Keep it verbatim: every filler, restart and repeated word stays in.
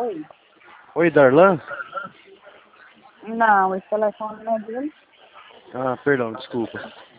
Oi. Oi, Darlan? Não, esse telefone não é dele. Ah, perdão, desculpa.